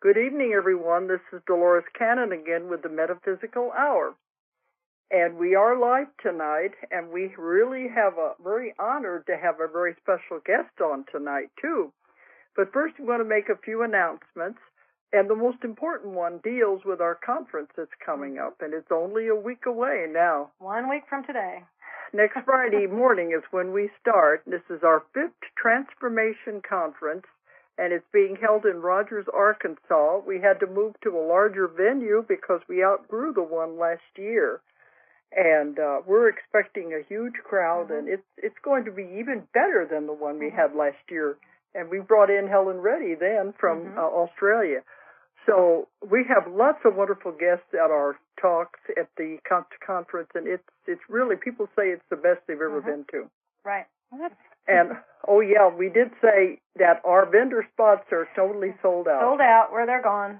Good evening, everyone. This is Dolores Cannon again with the Metaphysical Hour. And we are live tonight, and we really have very honored to have a very special guest on tonight, too. But first, I'm going to make a few announcements. And the most important one deals with our conference that's coming up, and it's only a week away now. 1 week from today. Next Friday morning is when we start. This is our 5th Transformation Conference, and it's being held in Rogers, Arkansas. We had to move to a larger venue because we outgrew the one last year. And we're expecting a huge crowd, and it's going to be even better than the one we had last year. And we brought in Helen Reddy then from Australia. So we have lots of wonderful guests at our talks at the conference, and it's really, people say it's the best they've ever been to. Right. And, oh yeah, we did say that our vendor spots are totally sold out. Sold out, where they're gone.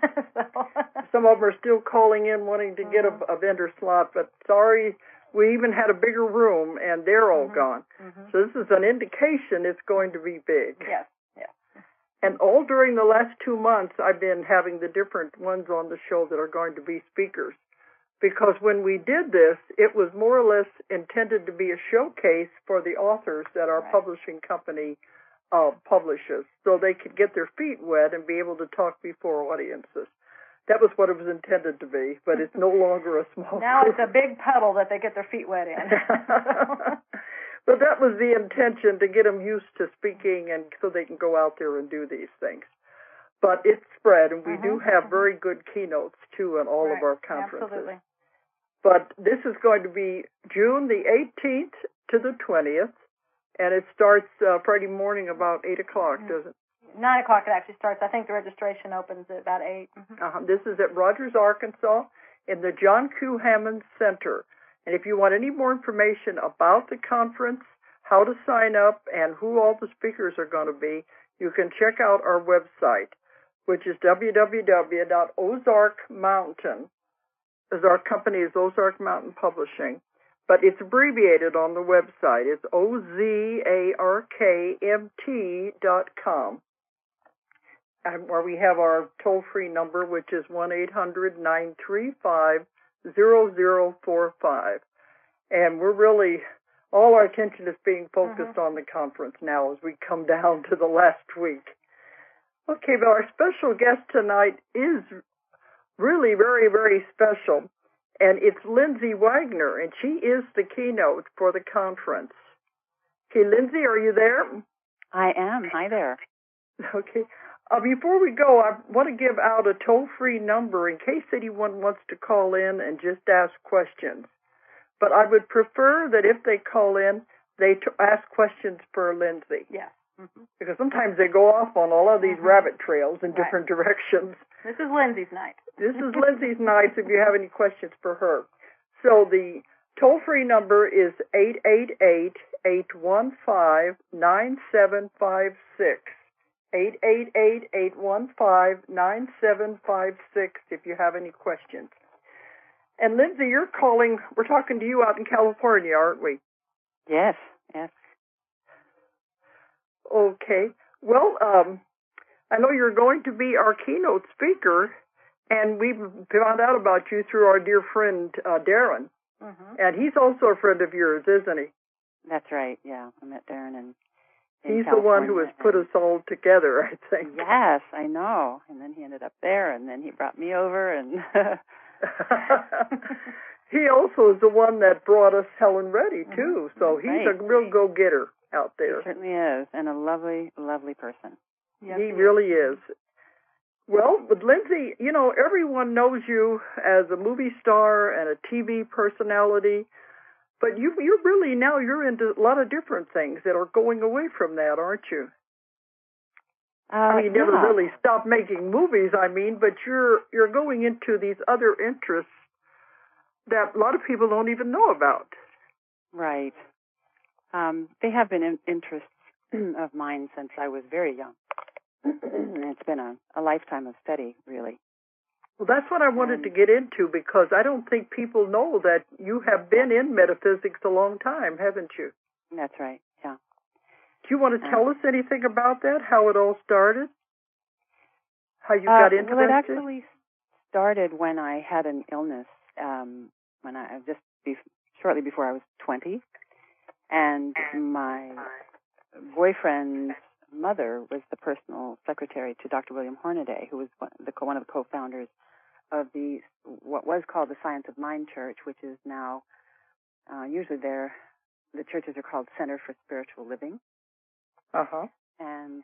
Some of them are still calling in wanting to get a vendor slot, but sorry, we even had a bigger room, and they're all gone. So this is an indication it's going to be big. Yes. And all during the last 2 months, I've been having the different ones on the show that are going to be speakers. Because when we did this, it was more or less intended to be a showcase for the authors that our publishing company publishes, so they could get their feet wet and be able to talk before audiences. That was what it was intended to be, but it's no longer a small Now group. It's a big puddle that they get their feet wet in. But that was the intention, to get them used to speaking and so they can go out there and do these things. But it's spread, and we do have very good keynotes, too, in all of our conferences. Absolutely. But this is going to be June the 18th to the 20th, and it starts Friday morning about 8 o'clock, doesn't it? 9 o'clock it actually starts. I think the registration opens at about 8. This is at Rogers, Arkansas, in the John Q. Hammond Center. And if you want any more information about the conference, how to sign up, and who all the speakers are going to be, you can check out our website, which is www.ozarkmountain. As our company is Ozark Mountain Publishing, but it's abbreviated on the website. It's OZARKMT.com. And where we have our toll-free number, which is 1-800-935-0045. And we're really, all our attention is being focused on the conference now as we come down to the last week. Okay, but our special guest tonight is really very, very special. And it's Lindsay Wagner, and she is the keynote for the conference. Okay, Lindsay, are you there? I am. Hi there. Okay. Before we go, I want to give out a toll-free number in case anyone wants to call in and just ask questions. But I would prefer that if they call in, they ask questions for Lindsay. Yeah. Because sometimes they go off on all of these rabbit trails in different directions. This is Lindsay's night. This is Lindsay's night if you have any questions for her. So the toll-free number is 888-815-9756. 888-815-9756 if you have any questions. And Lindsay, you're calling, we're talking to you out in California, aren't we? Yes. Okay. Well, I know you're going to be our keynote speaker, and we found out about you through our dear friend, Darren. And he's also a friend of yours, isn't he? That's right, yeah. I met Darren in He's California, the one who has put us all together, I think. Yes, I know. And then he ended up there, and then he brought me over, and... He also is the one that brought us Helen Reddy, too. So he's a real go-getter out there. He certainly is, and a lovely, lovely person. Yes, he really is. Well, but Lindsay, you know, everyone knows you as a movie star and a TV personality, but you're really now you're into a lot of different things that are going away from that, aren't you? You never really stopped making movies, but you're going into these other interests that a lot of people don't even know about. Right. They have been interests of mine since I was very young. It's been a lifetime of study, really. Well, that's what I wanted to get into, because I don't think people know that you have been in metaphysics a long time, haven't you? That's right, yeah. Do you want to tell us anything about that, how it all started? How you got interested? Well, it actually started when I had an illness, when I shortly before I was 20, and my boyfriend's mother was the personal secretary to Dr. William Hornaday, who was one of the co-founders of what was called the Science of Mind Church, which is now usually the churches are called Center for Spiritual Living. And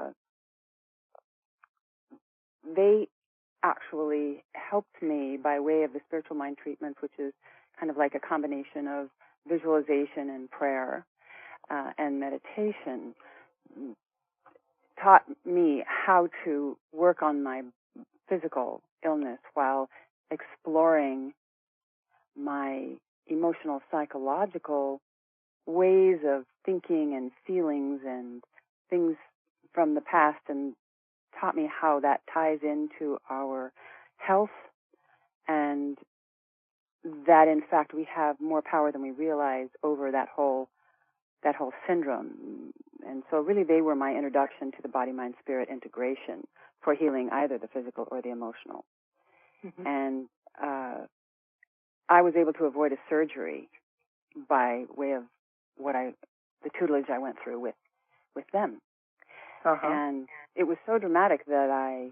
they actually helped me by way of the spiritual mind treatments, which is kind of like a combination of visualization and prayer and meditation, taught me how to work on my physical illness while exploring my emotional, psychological ways of thinking and feelings and things from the past, and taught me how that ties into our health, and that in fact we have more power than we realize over that whole syndrome. And so really they were my introduction to the body-mind-spirit integration for healing either the physical or the emotional. And I was able to avoid a surgery by way of the tutelage I went through with them. And it was so dramatic that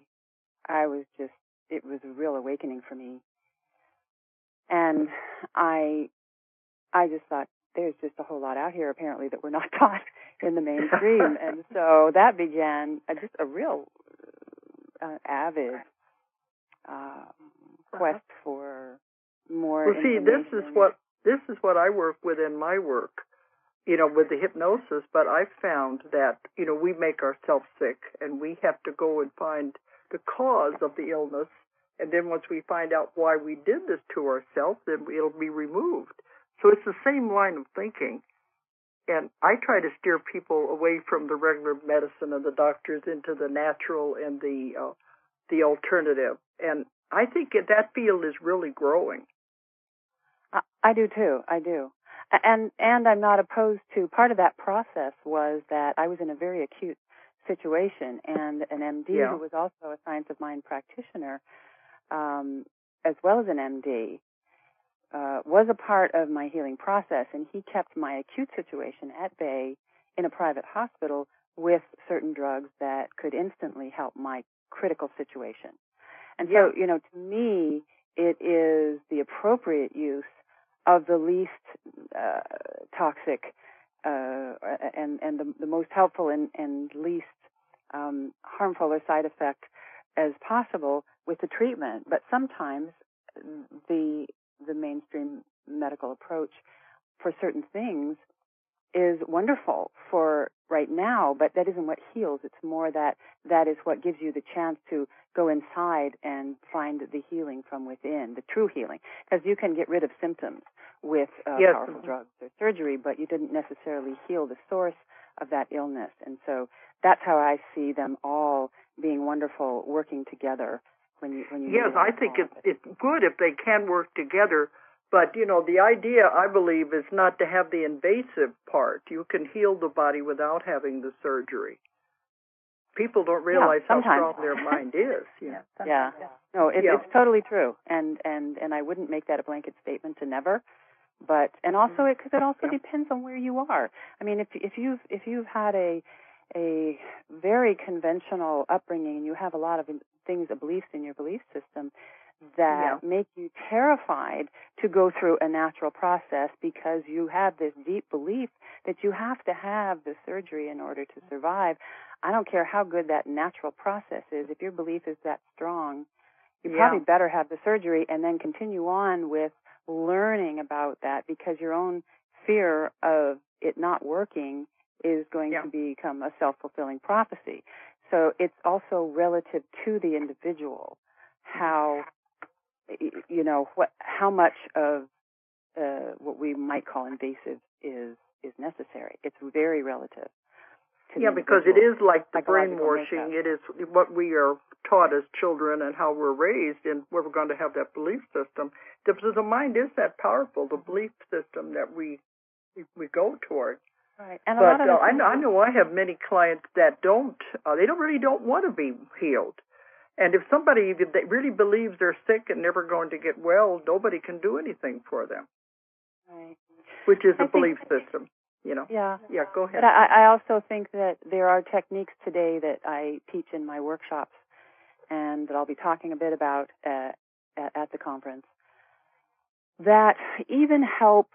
it was a real awakening for me. And I just thought, there's just a whole lot out here apparently that we're not taught in the mainstream. And so that began just a real avid quest for more information. This is what I work with in my work, with the hypnosis, but I've found that, we make ourselves sick, and we have to go and find the cause of the illness, and then once we find out why we did this to ourselves, then it'll be removed. So it's the same line of thinking, and I try to steer people away from the regular medicine and the doctors into the natural and the alternative, and I think that field is really growing. I do too. I do. And I'm not opposed to, part of that process was that I was in a very acute situation, and an MD who was also a Science of Mind practitioner, as well as an MD, was a part of my healing process, and he kept my acute situation at bay in a private hospital with certain drugs that could instantly help my critical situation. And so, to me, it is the appropriate use of the least toxic and the most helpful and least harmful or side effect as possible with the treatment. But sometimes the mainstream medical approach for certain things is wonderful for right now, but that isn't what heals. It's more that is what gives you the chance to go inside and find the healing from within, the true healing. Because you can get rid of symptoms with powerful drugs or surgery, but you didn't necessarily heal the source of that illness. And so that's how I see them all being wonderful, working together. When you yes, I think it's good if they can work together. But, the idea, I believe, is not to have the invasive part. You can heal the body without having the surgery. People don't realize how strong their mind is. No, it's totally true. And I wouldn't make that a blanket statement to never. But, and also, because it also depends on where you are. I mean, if you've had a very conventional upbringing and you have a lot of beliefs in your belief system that make you terrified to go through a natural process because you have this deep belief that you have to have the surgery in order to survive. I don't care how good that natural process is. If your belief is that strong, you probably better have the surgery and then continue on with learning about that, because your own fear of it not working is going to become a self-fulfilling prophecy. So it's also relative to the individual how much of what we might call invasive is necessary. It's very relative. Because it is like the brainwashing. It is what we are taught as children and how we're raised, and where we're going to have that belief system. The mind is that powerful, the belief system that we go toward. Right. And but I know I have many clients that don't want to be healed. And if somebody that really believes they're sick and never going to get well, nobody can do anything for them. Right. Which is a belief system, Yeah. Yeah, go ahead. But I also think that there are techniques today that I teach in my workshops and that I'll be talking a bit about at the conference that even help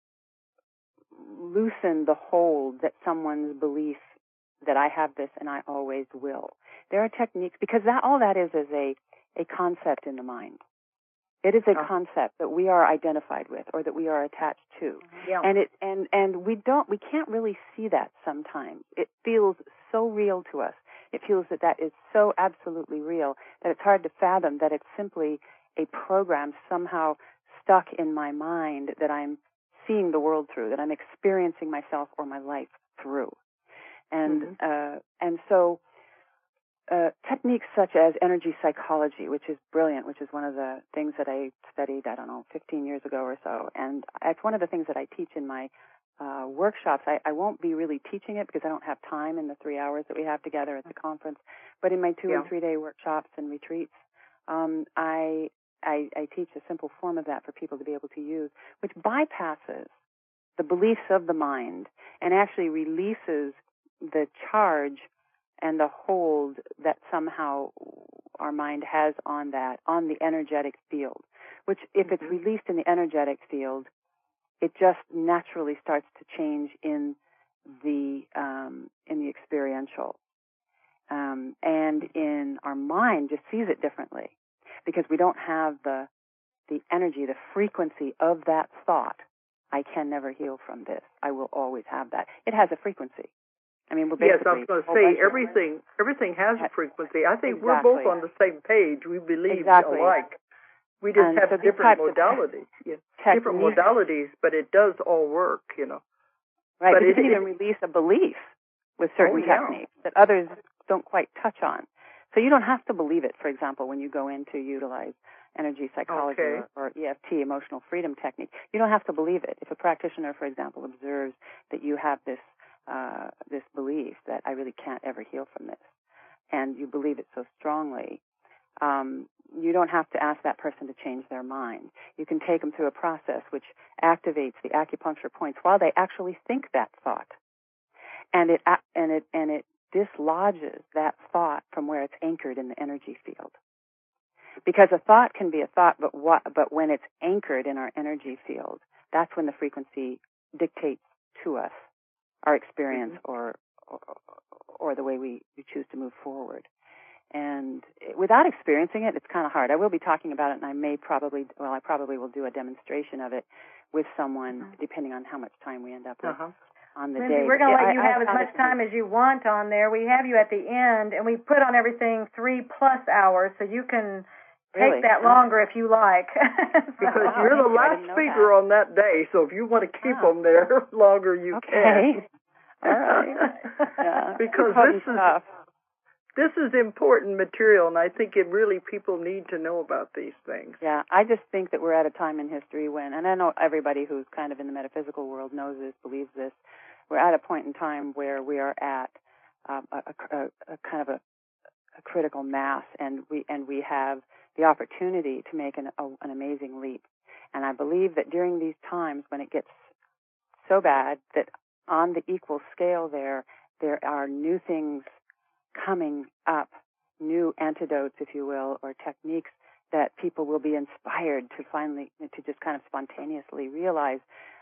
loosen the hold that someone's belief that I have this and I always will. There are techniques, because all that is a concept in the mind. It is a concept that we are identified with or that we are attached to. Yeah. And we can't really see that sometimes. It feels so real to us. It feels that is so absolutely real that it's hard to fathom that it's simply a program somehow stuck in my mind that I'm seeing the world through, that I'm experiencing myself or my life through. And so techniques such as energy psychology, which is brilliant, which is one of the things that I studied, 15 years ago or so. And it's one of the things that I teach in my workshops. I won't be really teaching it because I don't have time in the 3 hours that we have together at the conference. But in my 2 and 3 day workshops and retreats, I teach a simple form of that for people to be able to use, which bypasses the beliefs of the mind and actually releases the charge and the hold that somehow our mind has on the energetic field, which if it's released in the energetic field, it just naturally starts to change in the experiential. And in our mind just sees it differently because we don't have the energy, the frequency of that thought. I can never heal from this. I will always have that. It has a frequency. I mean, we're basically... Yes, I was going to say, everything has a frequency. I think we're both on the same page. We believe alike. We just have different modalities. Different modalities, but it does all work, Right, but you can even release a belief with certain techniques that others don't quite touch on. So you don't have to believe it, for example, when you go in to utilize energy psychology or EFT, emotional freedom technique. You don't have to believe it. If a practitioner, for example, observes that you have this belief that I really can't ever heal from this, and you believe it so strongly, you don't have to ask that person to change their mind. You can take them through a process which activates the acupuncture points while they actually think that thought, and it dislodges that thought from where it's anchored in the energy field. Because a thought can be a thought, but when it's anchored in our energy field, that's when the frequency dictates to us our experience or the way we choose to move forward. And without experiencing it, it's kind of hard. I will be talking about it, and I probably will do a demonstration of it with someone, depending on how much time we end up with on the Lindsay, day. we're going to let you have as much time as you want on there. We have you at the end, and we put on everything 3+ hours, so you can take that longer if you like. Because you're the last speaker on that day, so if you want to keep them there longer, you can. All right. Because this is important material, and I think people need to know about these things. Yeah, I just think that we're at a time in history when, and I know everybody who's kind of in the metaphysical world knows this, believes this, we're at a point in time where we are at a kind of a critical mass, and we have the opportunity to make an amazing leap. And I believe that during these times when it gets so bad that on the equal scale there are new things coming up, new antidotes, if you will, or techniques that people will be inspired to just kind of spontaneously realize.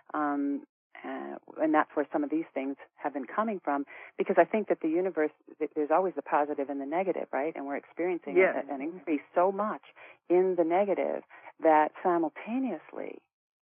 And that's where some of these things have been coming from, because I think that the universe, there's always the positive and the negative, right? And we're experiencing an increase so much in the negative that simultaneously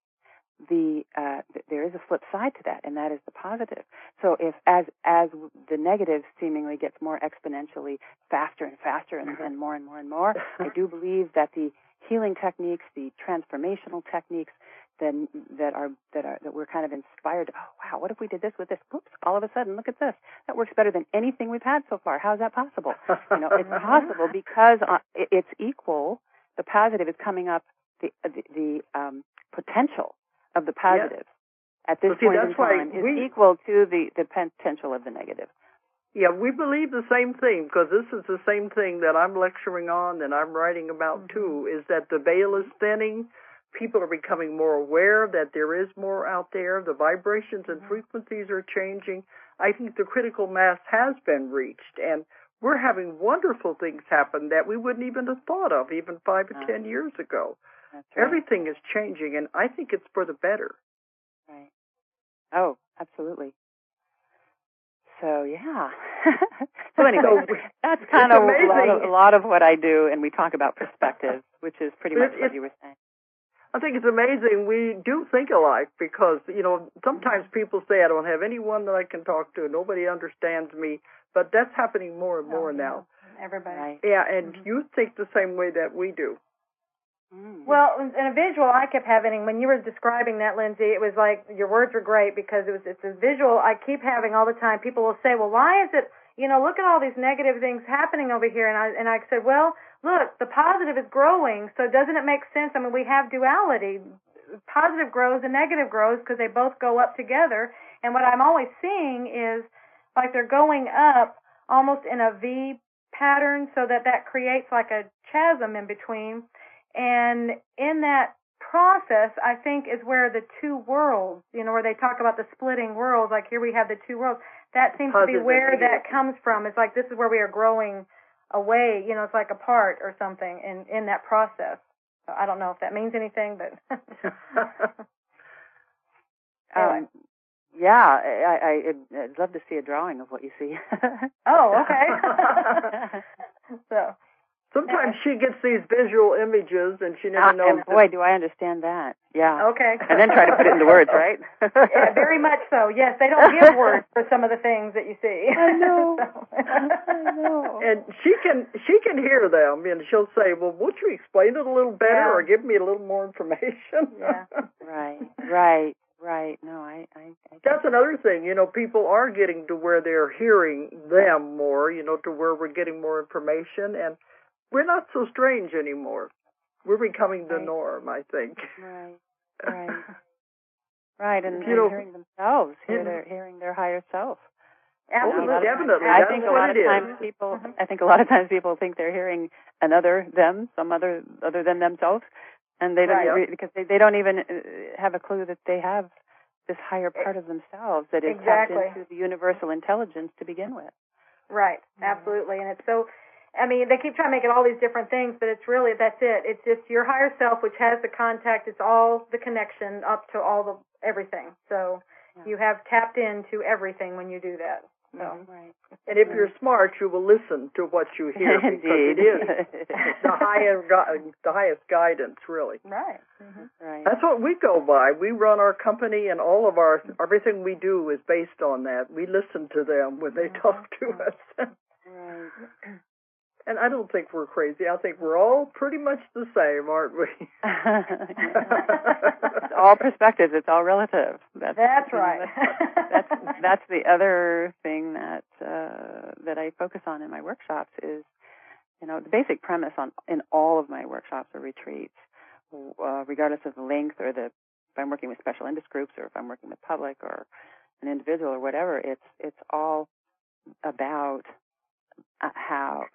there is a flip side to that, and that is the positive. So if as the negative seemingly gets more exponentially faster and faster and more and more and more, I do believe that the healing techniques, the transformational techniques that we're kind of inspired. Oh wow, what if we did this with this? Oops! All of a sudden, look at this. That works better than anything we've had so far. How's that possible? It's possible because it's equal. The positive is coming up. The potential of the positive at this point in time is equal to the potential of the negative. Yeah, we believe the same thing, because this is the same thing that I'm lecturing on and I'm writing about too, is that the veil is thinning. People are becoming more aware that there is more out there. The vibrations and frequencies are changing. I think the critical mass has been reached, and we're having wonderful things happen that we wouldn't even have thought of even 5 or 10 years ago. That's right. Everything is changing, and I think it's for the better. Right. Oh, absolutely. So, yeah. So anyway, that's kind of a lot of what I do, and we talk about perspective, which is pretty much what you were saying. I think it's amazing we do think alike, because, sometimes people say I don't have anyone that I can talk to. Nobody understands me. But that's happening more and more now. Everybody. Right. Yeah, and you think the same way that we do. Well, in a visual I kept having, when you were describing that, Lindsay, it was like your words were great, because it's a visual I keep having all the time. People will say, well, why is it, look at all these negative things happening over here. And I said, well, look, the positive is growing, so doesn't it make sense? I mean, we have duality. Positive grows and negative grows because they both go up together. And what I'm always seeing is like they're going up almost in a V pattern, so that creates like a chasm in between. And in that process, I think, is where the two worlds, where they talk about the splitting worlds, like here we have the two worlds. That seems to be where that comes from. It's like this is where we are growing away, it's like apart or something in that process. So I don't know if that means anything, but anyway. Yeah, I'd love to see a drawing of what you see. Oh, okay. So sometimes she gets these visual images, and she never knows. And boy, do I understand that. Yeah. Okay. And then try to put it into words, right? Yeah, very much so. Yes, they don't give words for some of the things that you see. I know. So. I know. And she can hear them, and she'll say, "Well, won't you explain it a little better, or give me a little more information?" Yeah. Right. No, I That's another thing. People are getting to where they're hearing them more. To where we're getting more information, and we're not so strange anymore. We're becoming the norm, I think. Right, and hearing themselves, hearing their higher self. Absolutely, definitely. I think a lot of times people think they're hearing another them, some other than themselves, and they don't because they don't even have a clue that they have this higher part of themselves that is tapped into the universal intelligence to begin with. Right, absolutely, and it's so. I mean, they keep trying to make it all these different things, but it's really, that's it. It's just your higher self, which has the contact. It's all the connection up to everything. So you have tapped into everything when you do that. So. Right. And if you're smart, you will listen to what you hear, because it is the highest guidance, really. Right. Right. That's what we go by. We run our company, and all of everything we do is based on that. We listen to them when they talk to us. Right. And I don't think we're crazy. I think we're all pretty much the same, aren't we? It's all perspective. It's all relative. That's right. That's the other thing that I focus on in my workshops is, the basic premise in all of my workshops or retreats, regardless of the length or if I'm working with special interest groups or if I'm working with public or an individual or whatever, it's all about how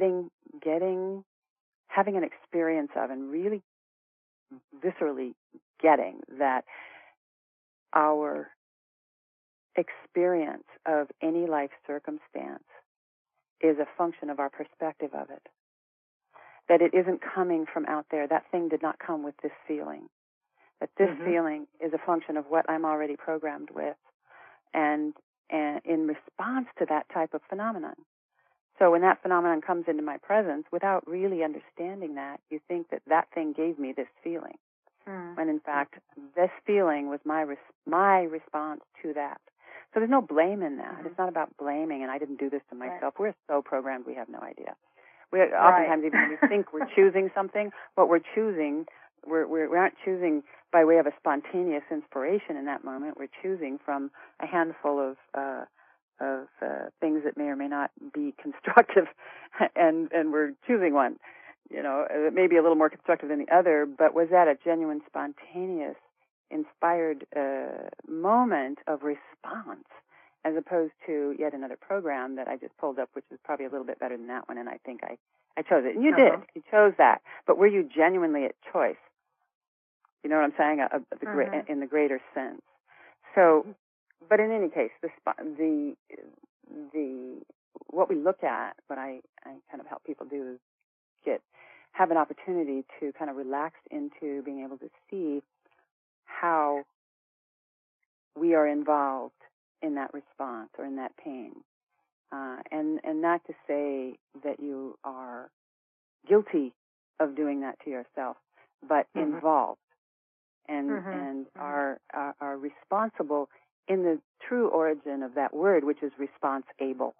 having an experience of and really viscerally getting that our experience of any life circumstance is a function of our perspective of it. That it isn't coming from out there. That thing did not come with this feeling. That this feeling is a function of what I'm already programmed with, and in response to that type of phenomenon. So when that phenomenon comes into my presence, without really understanding that, you think that thing gave me this feeling. When in fact, this feeling was my response to that. So there's no blame in that. It's not about blaming, and I didn't do this to myself. We're so programmed we have no idea. Oftentimes, even when we think we're choosing something, what we're choosing, we aren't choosing by way of a spontaneous inspiration in that moment. We're choosing from a handful of things that may or may not be constructive, and we're choosing one, it may be a little more constructive than the other, but was that a genuine, spontaneous, inspired moment of response as opposed to yet another program that I just pulled up, which is probably a little bit better than that one, and I think I chose it. And you did. You chose that. But were you genuinely at choice? You know what I'm saying? In the greater sense. So, but in any case, the what we look at, what I kind of help people do is have an opportunity to kind of relax into being able to see how we are involved in that response or in that pain. And not to say that you are guilty of doing that to yourself, but involved and are responsible in the true origin of that word, which is response-able.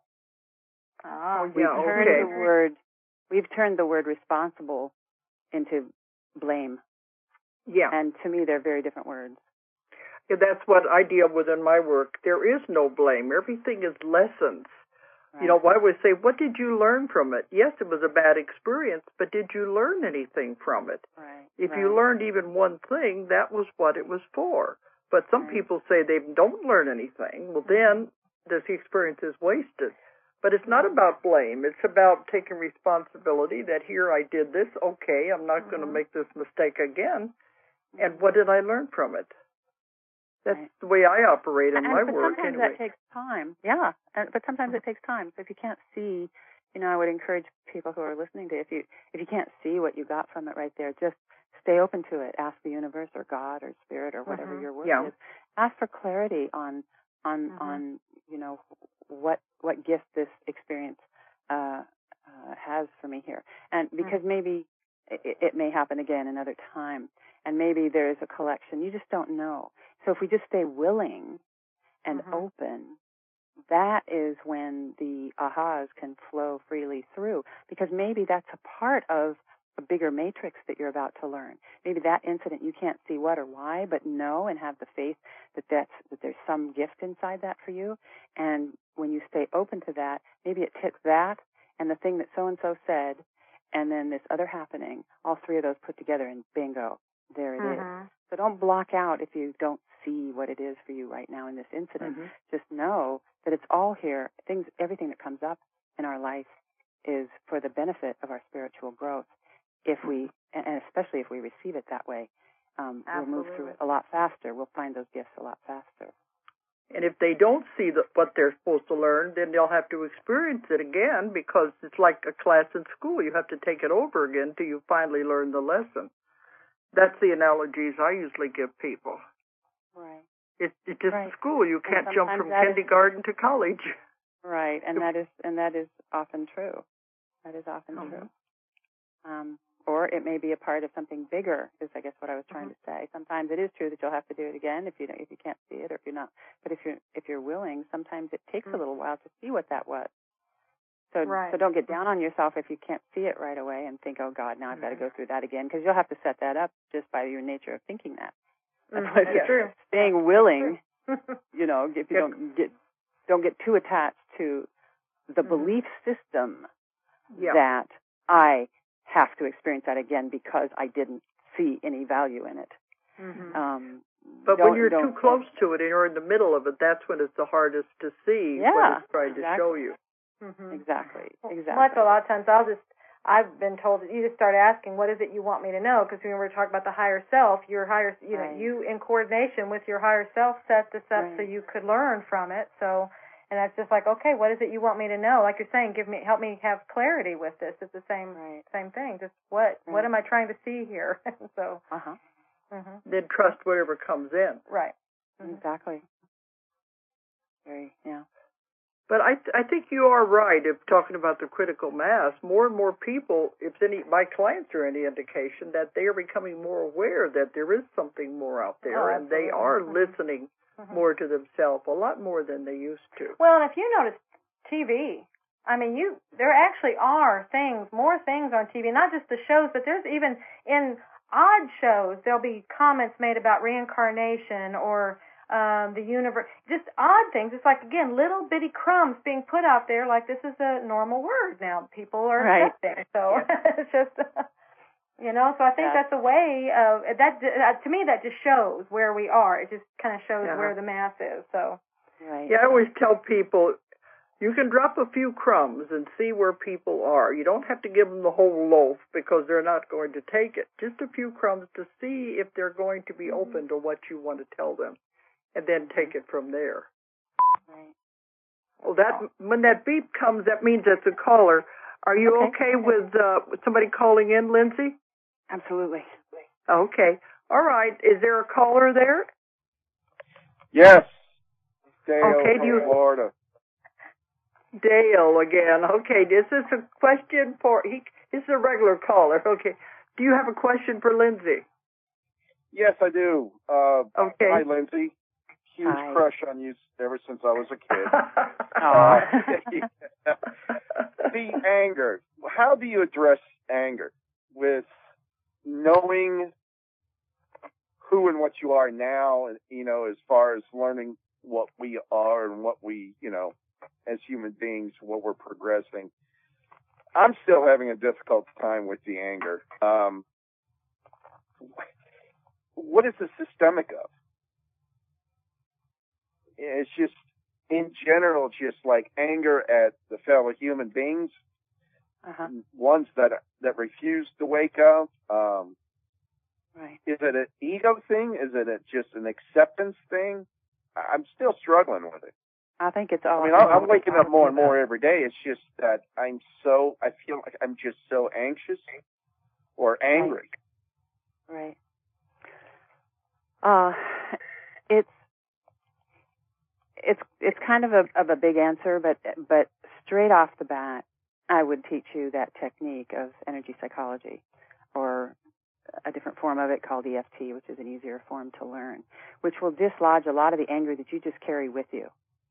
We've turned the word responsible into blame. Yeah. And to me, they're very different words. Yeah, that's what I deal with in my work. There is no blame. Everything is lessons. Right. You know, I always say, what did you learn from it? Yes, it was a bad experience, but did you learn anything from it? Right. If you learned even one thing, that was what it was for. But some people say they don't learn anything. Well, then the experience is wasted. But it's not about blame. It's about taking responsibility that here I did this. Okay, I'm not going to make this mistake again. And what did I learn from it? That's the way I operate in my work. But sometimes that takes time. Yeah, but sometimes it takes time. So if you can't see, you know, I would encourage people who are listening to if you can't see what you got from it right there, just stay open to it. Ask the universe or God or Spirit or whatever your word is. Ask for clarity on you know what gift this experience has for me here, and because maybe it may happen again another time, and maybe there is a collection. You just don't know. So if we just stay willing and open, that is when the ahas can flow freely through, because maybe that's a part of a bigger matrix that you're about to learn. Maybe that incident, you can't see what or why, but know and have the faith that there's some gift inside that for you. And when you stay open to that, maybe it takes that and the thing that so-and-so said, and then this other happening, all three of those put together, and bingo, there it is. So don't block out if you don't see what it is for you right now in this incident. Just know that it's all here. Everything that comes up in our life is for the benefit of our spiritual growth. If we, and especially if we receive it that way, we'll move through it a lot faster. We'll find those gifts a lot faster. And if they don't see what they're supposed to learn, then they'll have to experience it again, because it's like a class in school. You have to take it over again till you finally learn the lesson. That's the analogies I usually give people. Right. It's just school. You can't jump from kindergarten to college. Right, and that is often true. That is often true. Or it may be a part of something bigger, is I guess what I was trying to say. Sometimes it is true that you'll have to do it again if you can't see it, or if you're not. But if you're willing, sometimes it takes a little while to see what that was. So don't get down on yourself if you can't see it right away and think, oh God, now I've got to go through that again, because you'll have to set that up just by your nature of thinking that. That's why it's true. Staying willing, you know, if you don't get too attached to the belief system that I have to experience that again because I didn't see any value in it. But when you're too close to it and you're in the middle of it, that's when it's the hardest to see what it's trying to show you. Exactly. Well, a lot of times I've been told that you just start asking, what is it you want me to know? Because when we're talking about the higher self, your higher, you in coordination with your higher self set this up so you could learn from it. So, and that's just like, okay, what is it you want me to know? Like you're saying, help me have clarity with this. It's the same thing. Just what am I trying to see here? So, then trust whatever comes in. Right. Exactly. But I think you are right if talking about the critical mass. More and more people, if my clients are any indication, that they are becoming more aware that there is something more out there, and they are listening more to themselves, a lot more than they used to. Well, and if you notice TV, I mean, there actually are more things on TV, not just the shows, but there's even in odd shows, there'll be comments made about reincarnation or the universe, just odd things. It's like, again, little bitty crumbs being put out there like this is a normal word now. People are accepting. So it's just, so I think that's a way of, that to me, that just shows where we are. It just kind of shows where the mass is. So. Right. Yeah, I always tell people, you can drop a few crumbs and see where people are. You don't have to give them the whole loaf because they're not going to take it. Just a few crumbs to see if they're going to be open to what you want to tell them, and then take it from there. Right. Well, when that beep comes, that means it's a caller. Are you okay with somebody calling in, Lindsay? Absolutely. Okay. All right. Is there a caller there? Yes. Dale from Florida. Dale again. Okay. This is a question for this is a regular caller. Okay. Do you have a question for Lindsay? Yes, I do. Okay. Hi, Lindsay. Huge Hi. crush on you ever since I was a kid. The anger. How do you address anger with knowing who and what you are now, and as far as learning what we are and what we, as human beings, what we're progressing? I'm still having a difficult time with the anger. What is the systemic of? It's just, in general, just like anger at the fellow human beings, ones that refuse to wake up. Right. Is it an ego thing? Is it just an acceptance thing? I'm still struggling with it. I think it's all. I mean, I'm waking up more and more every day. It's just that I feel like I'm just so anxious or angry. Right. It's kind of a big answer, but straight off the bat, I would teach you that technique of energy psychology, or a different form of it called EFT, which is an easier form to learn, which will dislodge a lot of the anger that you just carry with you.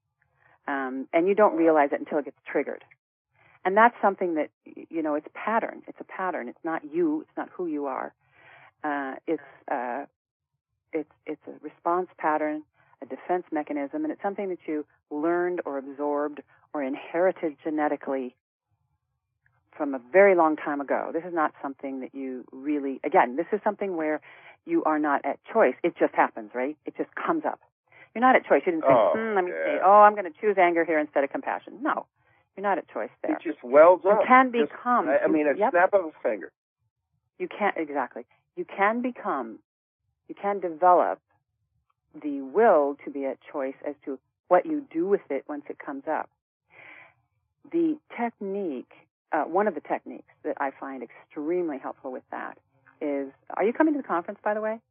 And you don't realize it until it gets triggered. And that's something that, it's pattern. It's a pattern. It's not you. It's not who you are. It's a response pattern, a defense mechanism, and it's something that you learned or absorbed or inherited genetically from a very long time ago. This is not something that you really, again, this is something where you are not at choice. It just happens, right? It just comes up. You're not at choice. You didn't say, let me see, I'm going to choose anger here instead of compassion. No, you're not at choice there. It just wells up. You can become. A snap of a finger. You can't, exactly. You can develop the will to be at choice as to what you do with it once it comes up. The technique, one of the techniques that I find extremely helpful with that is, are you coming to the conference, by the way?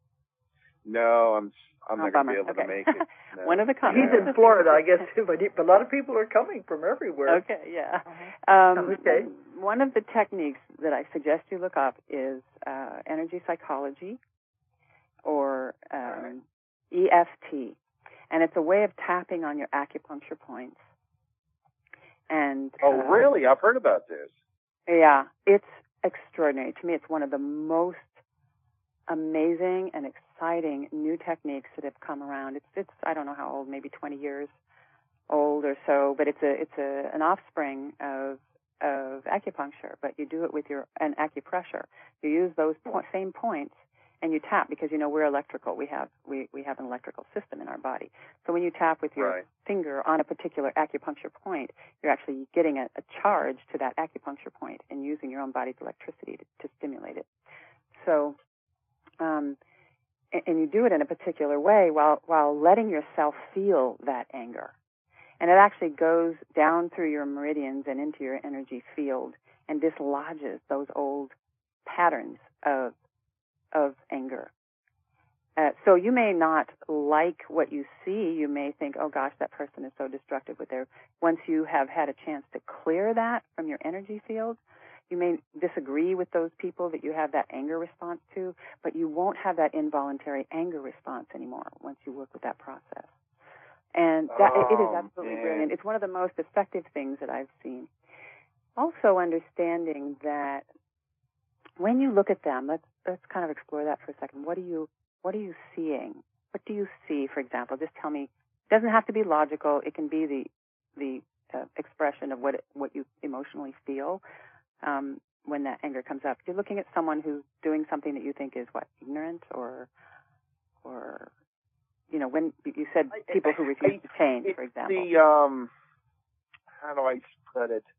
No, I'm not going to be able to make it. No. One of the He's in Florida, I guess, too, but a lot of people are coming from everywhere. Okay, yeah. Okay. One of the techniques that I suggest you look up is energy psychology, or EFT, and it's a way of tapping on your acupuncture points. And really? I've heard about this. Yeah, it's extraordinary. To me, it's one of the most amazing and exciting new techniques that have come around. It's I don't know how old, maybe 20 years old or so, but it's an offspring of acupuncture. But you do it with an acupressure. You use those same points and you tap, because we're electrical. We have an electrical system in our body. So when you tap with your finger on a particular acupuncture point, you're actually getting a charge to that acupuncture point and using your own body's electricity to stimulate it. So, and you do it in a particular way while letting yourself feel that anger. And it actually goes down through your meridians and into your energy field and dislodges those old patterns of anger. So you may not like what you see. You may think, oh gosh, that person is so destructive with their... Once you have had a chance to clear that from your energy field, you may disagree with those people that you have that anger response to, but you won't have that involuntary anger response anymore once you work with that process. And it is absolutely brilliant. It's one of the most effective things that I've seen. Also understanding that when you look at them, let's kind of explore that for a second. What are you seeing? What do you see, for example? Just tell me. It doesn't have to be logical. It can be the expression of what you emotionally feel when that anger comes up. If you're looking at someone who's doing something that you think is ignorant or when you said people who refuse to change, for example. How do I put it?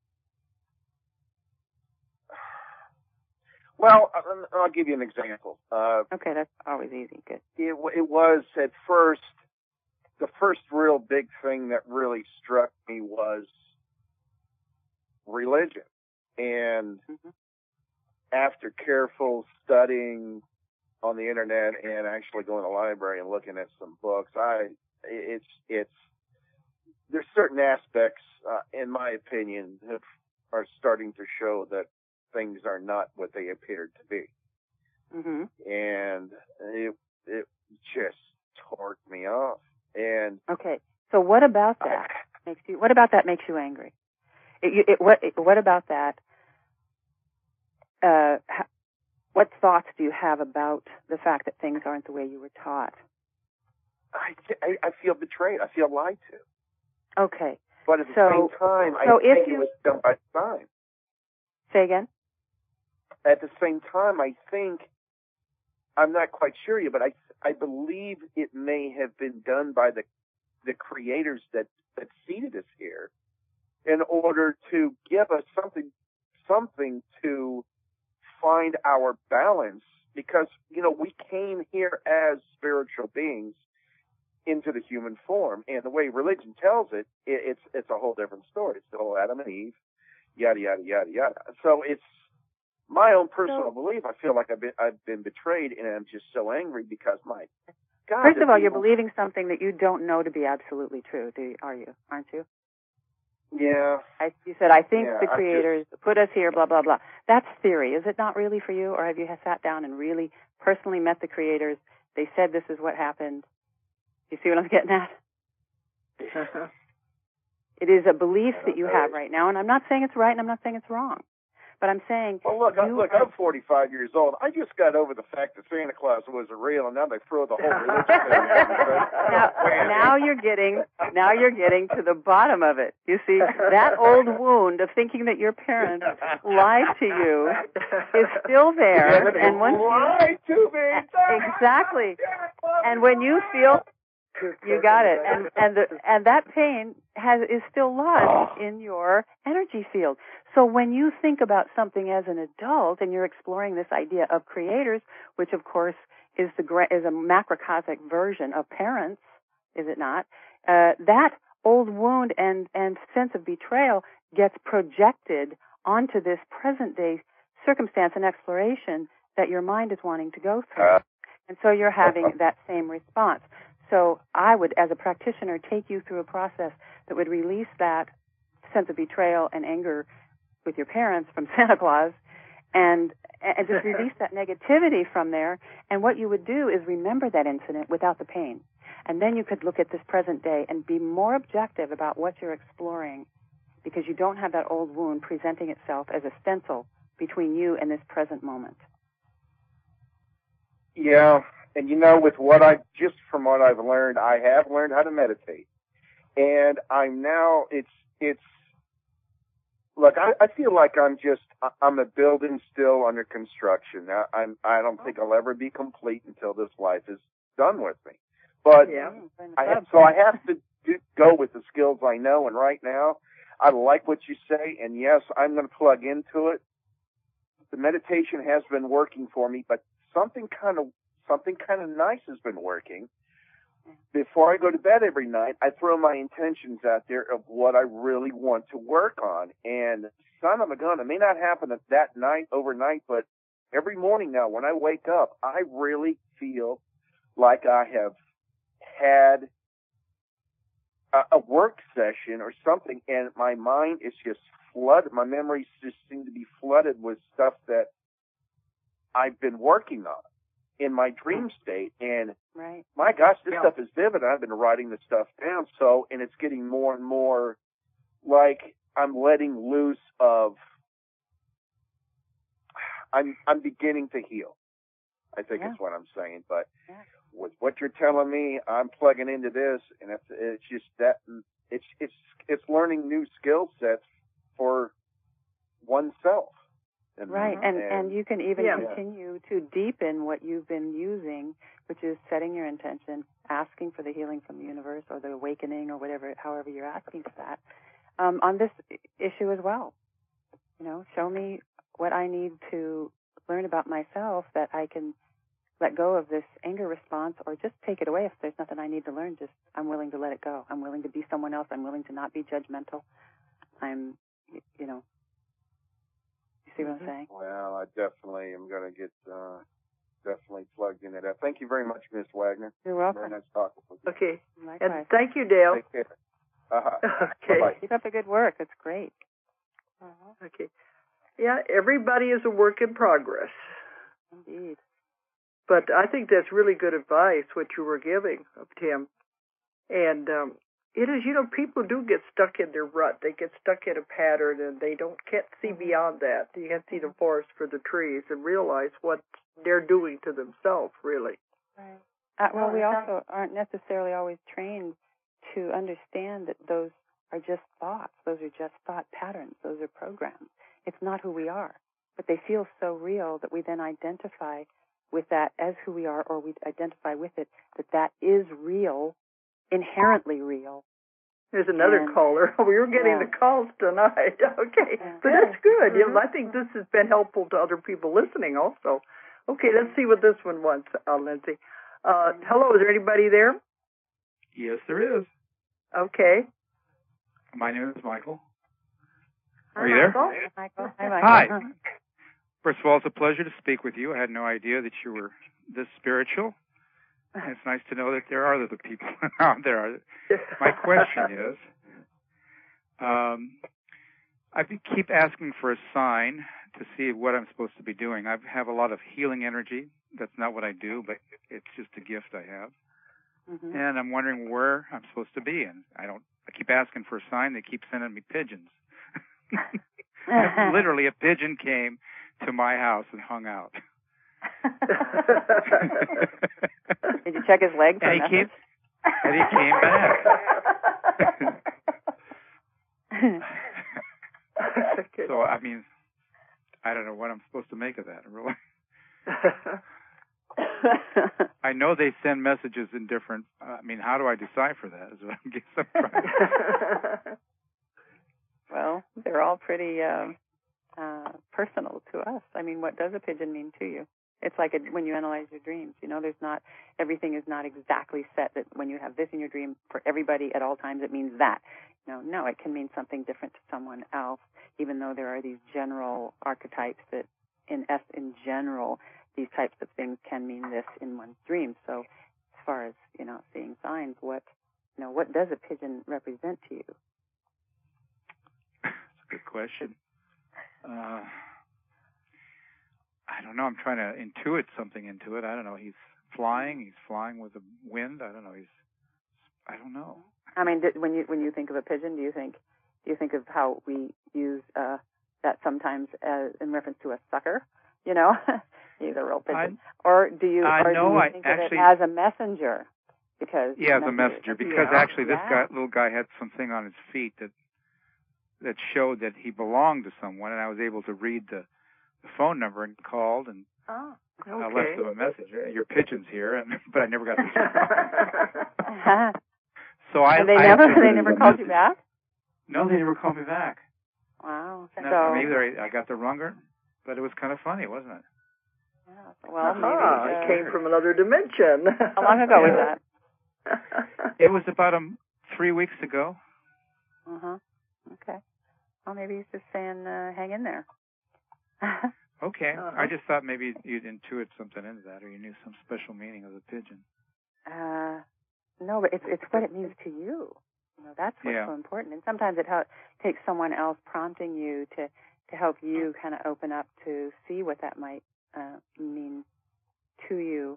Well, I'll give you an example. Okay, that's always easy. Good. It was at first, the first real big thing that really struck me was religion. And after careful studying on the internet and actually going to the library and looking at some books, there's certain aspects, in my opinion, that are starting to show that things are not what they appeared to be. And it just torqued me off. And okay, so what about that makes you angry? What about that? What thoughts do you have about the fact that things aren't the way you were taught? I feel betrayed. I feel lied to. Okay. But at the same time, I think it was done by design. Say again? At the same time, I think, I'm not quite sure yet, but I believe it may have been done by the creators that seeded us here in order to give us something to find our balance, because, we came here as spiritual beings into the human form, and the way religion tells it, it's a whole different story. It's the whole Adam and Eve, yada yada yada yada. So it's my own personal belief. I feel like I've been betrayed, and I'm just so angry because my God. First of all, you're believing something that you don't know to be absolutely true. Aren't you? Yeah. You said, I think the creators put us here, blah, blah, blah. That's theory. Is it not really for you? Or have you sat down and really personally met the creators? They said this is what happened. You see what I'm getting at? It is a belief that you have right now, and I'm not saying it's right and I'm not saying it's wrong. But I'm saying... Well, look, I'm 45 years old. I just got over the fact that Santa Claus wasn't real, and now they throw the whole religion thing. Now you're getting to the bottom of it. You see, that old wound of thinking that your parents lied to you is still there. And once lied to me. Exactly. And when you feel... You got it, and that pain is still lodged in your energy field. So when you think about something as an adult and you're exploring this idea of creators, which of course is a macrocosmic version of parents, is it not? That old wound and sense of betrayal gets projected onto this present day circumstance and exploration that your mind is wanting to go through, and so you're having that same response. So I would, as a practitioner, take you through a process that would release that sense of betrayal and anger with your parents from Santa Claus and just release that negativity from there. And what you would do is remember that incident without the pain. And then you could look at this present day and be more objective about what you're exploring, because you don't have that old wound presenting itself as a stencil between you and this present moment. Yeah. And with from what I've learned, I have learned how to meditate. And I'm now, look, I feel like I'm a building still under construction. I don't think I'll ever be complete until this life is done with me. But I have to go with the skills I know. And right now, I like what you say. And yes, I'm going to plug into it. The meditation has been working for me, but something kind of nice has been working. Before I go to bed every night, I throw my intentions out there of what I really want to work on. And son of a gun, it may not happen that night, overnight, but every morning now when I wake up, I really feel like I have had a work session or something, and my mind is just flooded. My memories just seem to be flooded with stuff that I've been working on in my dream state. And my gosh, this stuff is vivid. I've been writing this stuff down. And it's getting more and more like I'm letting loose of, I'm beginning to heal, I think is what I'm saying. But with what you're telling me, I'm plugging into this, and it's just that it's learning new skill sets for oneself. Right, and you can even continue to deepen what you've been using, which is setting your intention, asking for the healing from the universe or the awakening or whatever, however you're asking for that, on this issue as well. You know, show me what I need to learn about myself that I can let go of this anger response, or just take it away if there's nothing I need to learn. Just, I'm willing to let it go. I'm willing to be someone else. I'm willing to not be judgmental. I'm, you know, you see what I'm saying? Well, I definitely am going to get definitely plugged into that. Thank you very much, Ms. Wagner. You're welcome. Very nice talking with you. Okay. Likewise. And thank you, Dale. Take care. Okay. Bye-bye. Keep up the good work. It's great. Okay. Yeah, everybody is a work in progress. Indeed. But I think that's really good advice, what you were giving, Tim. And it is, you know, people do get stuck in their rut. They get stuck in a pattern, and they can't see beyond that. You can't see the forest for the trees and realize what they're doing to themselves, really. Right. Well, we also aren't necessarily always trained to understand that those are just thoughts. Those are just thought patterns. Those are programs. It's not who we are. But they feel so real that we then identify with that as who we are, or we identify with it that is real, inherently real. There's another caller. We were getting the calls tonight. Okay. But that's good. You know, I think this has been helpful to other people listening also. Okay, let's see what this one wants, Lindsay. Hello, is there anybody there? Yes, there is. Okay. My name is Michael. Hi, Are you there? Michael. Hi, Michael. Hi. First of all, it's a pleasure to speak with you. I had no idea that you were this spiritual. And it's nice to know that there are other people out there. My question is, I keep asking for a sign to see what I'm supposed to be doing. I have a lot of healing energy. That's not what I do, but it's just a gift I have. Mm-hmm. And I'm wondering where I'm supposed to be. And I keep asking for a sign. They keep sending me pigeons. Literally, a pigeon came to my house and hung out. Did you check his leg for and he came back. So, I mean, I don't know what I'm supposed to make of that, really. I know they send messages in different, how do I decipher that? Is what I guess I'm trying to Well, they're all pretty personal to us. I mean, what does a pigeon mean to you? It's like when you analyze your dreams. You know, everything is not exactly set that when you have this in your dream for everybody at all times, it means that. No, it can mean something different to someone else, even though there are these general archetypes that, in general, these types of things can mean this in one's dreams. So, as far as, seeing signs, what does a pigeon represent to you? That's a good question. I don't know. I'm trying to intuit something into it. I don't know. He's flying with the wind. I don't know. I don't know. I mean, when you think of a pigeon, do you think of how we use that sometimes in reference to a sucker? He's a real pigeon. Or do you think of it as a messenger? Because as a messenger. Because actually, this little guy had something on his feet that showed that he belonged to someone, and I was able to read the phone number and called and I left him a message. Your pigeon's here, but I never got the response. So they never called you back? No, they never called me back. Wow. Maybe I got the wrong, but it was kind of funny, wasn't it? Yeah. Well, maybe it came from another dimension. How long ago was that? It was about 3 weeks ago. Okay. Well, maybe he's just saying, hang in there. Okay. I just thought maybe you'd intuit something into that, or you knew some special meaning of the pigeon. No, but it's what it means to you. That's what's so important. And sometimes it takes someone else prompting you to help you kind of open up to see what that might mean to you.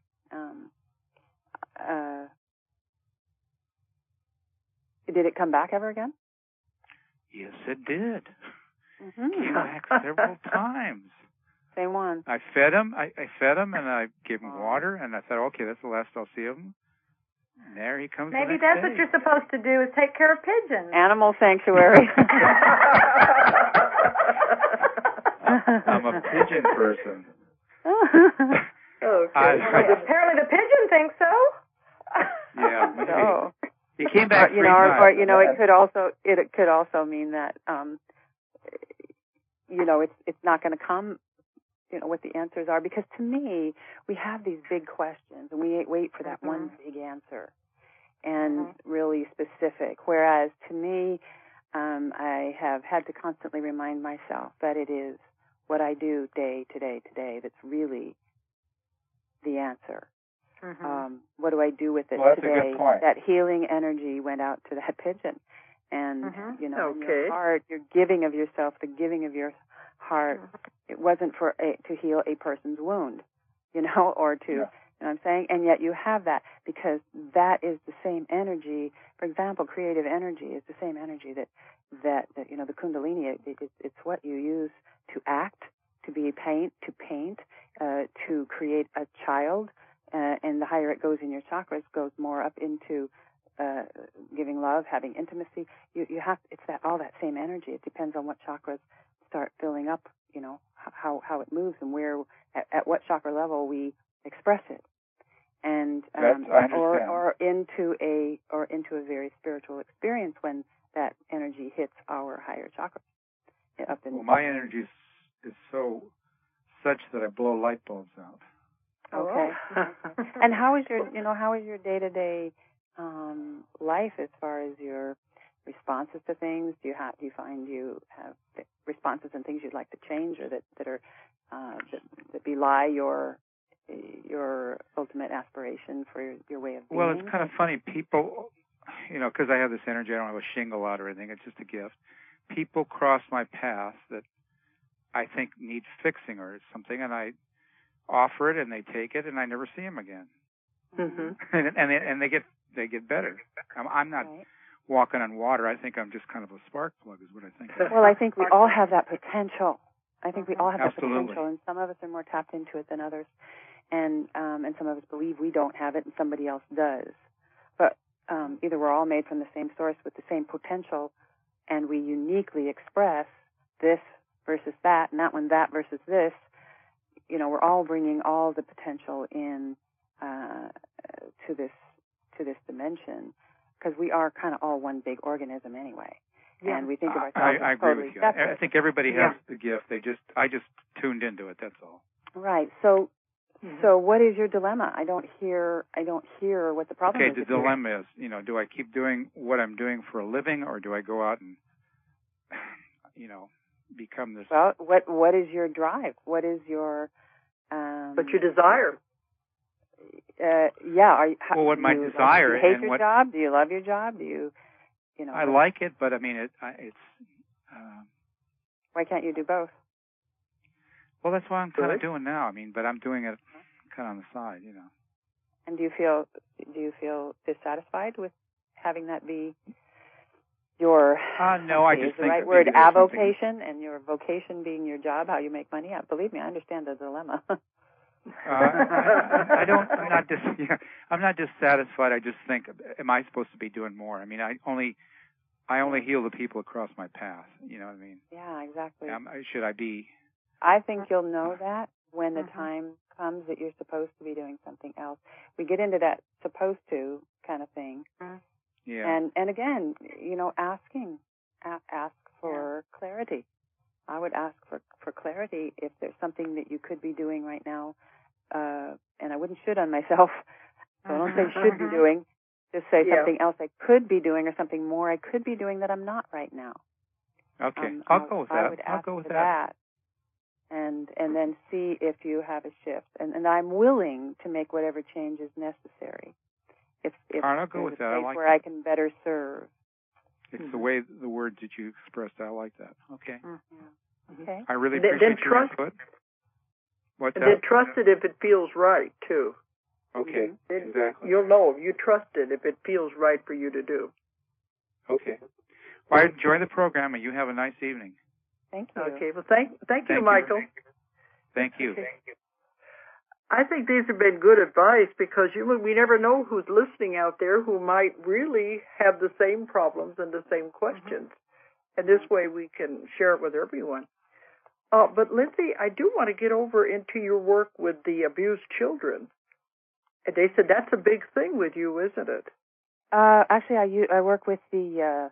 Did it come back ever again? Yes, it did. Came back several times. Same one. I fed him. I fed him, and I gave him water, and I thought, okay, that's the last I'll see of him. And there he comes. Maybe that's what you're supposed to do, is take care of pigeons. Animal sanctuary. I'm a pigeon person. Okay. Apparently the pigeon thinks so. Yeah, maybe. So, He came back or, it could also mean that it's not going to come, what the answers are, because to me we have these big questions and we wait for that one big answer and really specific, whereas to me I have had to constantly remind myself that it is what I do day to day that's really the answer. What do I do with it today? That's a good point. That healing energy went out to that pigeon. And, in your heart, your giving of yourself, the giving of your heart, it wasn't to heal a person's wound, or to, you know what I'm saying? And yet you have that because that is the same energy. For example, creative energy is the same energy that the Kundalini, it's what you use to act, to paint, to create a child. And the higher it goes in your chakras, goes more up into giving love, having intimacy. You have all that same energy. It depends on what chakras start filling up. How it moves and where at what chakra level we express it, and or into a very spiritual experience when that energy hits our higher chakras. My energy is such that I blow light bulbs out. Okay. And how is your day-to-day life as far as your responses to things? Do you find you have responses and things you'd like to change, or that are that belie your ultimate aspiration for your way of being? Well, it's kind of funny. People, because I have this energy, I don't have a shingle out or anything. It's just a gift. People cross my path that I think need fixing or something, and I offer it, and they take it, and I never see them again. And they get better. I'm not walking on water. I think I'm just kind of a spark plug, is what I think. Well, I think we all have that potential. I think we all have Absolutely. that potential, and some of us are more tapped into it than others, and some of us believe we don't have it, and somebody else does. But either we're all made from the same source with the same potential, and we uniquely express this versus that, and that one that versus this. We're all bringing all the potential in to this dimension, because we are kind of all one big organism anyway. Yeah. And we think of ourselves I as agree totally with you. separate. I think everybody has the gift. I just tuned into it. That's all. Right. So what is your dilemma? I don't hear what the problem is. Okay. The dilemma is, do I keep doing what I'm doing for a living, or do I go out and, become this? Well, what is your drive? What is your what you desire? What my desire? Do you hate your job? Do you love your job? Do you? I like it, but I mean, it's. Why can't you do both? Well, that's what I'm kind of doing now. I mean, but I'm doing it kind of on the side, And do you feel dissatisfied with having that be your? No, I just the think right word, avocation, and your vocation being your job, how you make money. Believe me, I understand the dilemma. I'm not dissatisfied. I just think, am I supposed to be doing more? I mean, I only heal the people across my path. You know what I mean? Yeah, exactly. Should I be? I think you'll know that when the time comes that you're supposed to be doing something else. We get into that supposed to kind of thing. Yeah. And again, ask for clarity. I would ask for clarity if there's something that you could be doing right now, and I wouldn't should on myself, so I don't say should be doing, just say something else I could be doing or something more I could be doing that I'm not right now. Okay, I'll go with that. I would ask for that. And then see if you have a shift. And I'm willing to make whatever change is necessary. If I'll go with that. I like where that. I can better serve. It's the way the words that you expressed. I like that. Okay. Okay. I really appreciate your input. What's that? Then trust it if it feels right, too. Okay, exactly. You'll know. You trust it if it feels right for you to do. Okay. Well, I enjoy the program, and you have a nice evening. Thank you. Okay. Well, thank you, Michael. Thank you. I think these have been good advice because we never know who's listening out there who might really have the same problems and the same questions. And this way we can share it with everyone. But Lindsay, I do want to get over into your work with the abused children. And they said that's a big thing with you, isn't it? Actually, I work with the.